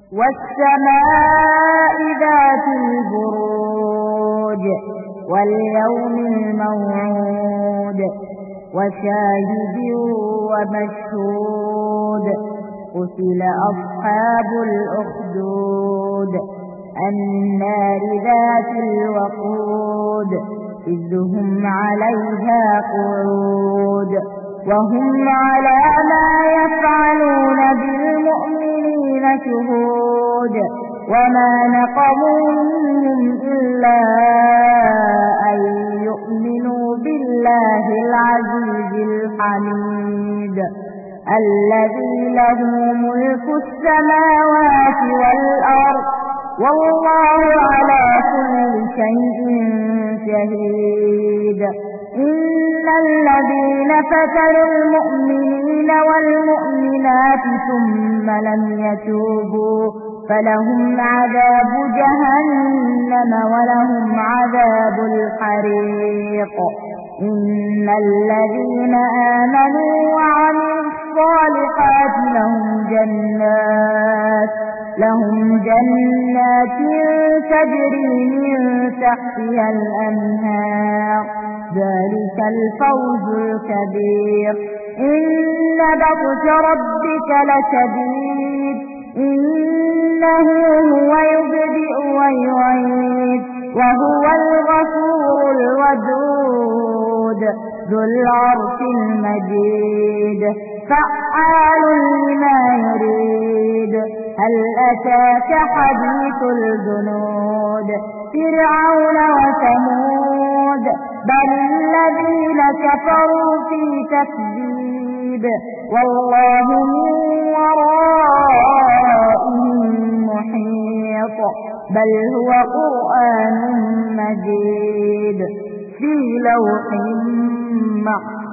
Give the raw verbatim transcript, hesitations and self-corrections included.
والسماء ذات البروج واليوم الموعود وشاهد ومشهود قتل أصحاب الأخدود النار ذات الوقود إذ هم عليها قعود وهم على ما يفعلون بالمؤمنين شهود وما نقموا منهم إلا أن يؤمنوا بالله العزيز الحميد الذي له ملك السماوات والأرض والله على كل شيء شهيد إن الذين فتنوا المؤمنين والمؤمنات ثم لم يتوبوا فلهم عذاب جهنم ولهم عذاب الحريق إن الذين آمنوا وعملوا الصالحات لهم جنات لهم جنات تجري من تحتها الأنهار ذلك الفوز الكبير إن بطش ربك لشديد إنه هو يبدئ ويعيد وهو الغفور الودود ذو العرش المجيد فعال لما يريد هل أتاك حديث الجنود فرعون وثمود بل الذين كفروا في تكذيب والله من ورائهم محيط بل هو قرآن مجيد في لوح محفوظ.